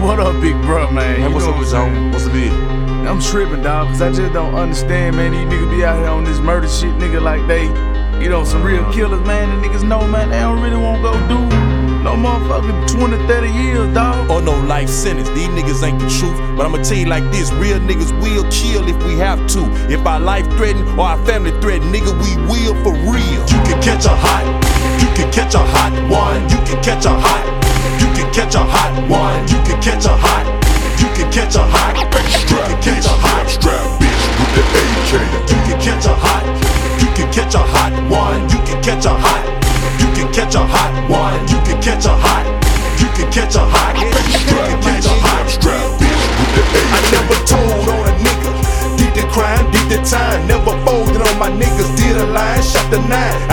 What up, big bro, man? Hey, what's up, John? What's the deal? I'm tripping, dog, cause I just don't understand, man. These niggas be out here on this murder shit, nigga, like they, you know, some real killers, man. The niggas know, man, they don't really want to go do no motherfucking 20, 30 years, dog. Or no life sentence. These niggas ain't the truth. But I'ma tell you like this, real niggas will kill if we have to. If our life threatened or our family threatened, nigga, we will for real. You can catch a hot, you can catch a hot one, you can catch a hot, you can catch a hot one, you can catch a hot, you can catch a hot, you can catch a hot strap bitch with the AK. You can catch a hot, you can catch a hot one, you can catch a hot, you can catch a hot one, you can catch a hot, you can catch a hot, you can catch a hot strap bitch with the AK. I never told on a nigga, did the crime, did the time, never folded on my niggas, did a line, shot the 9.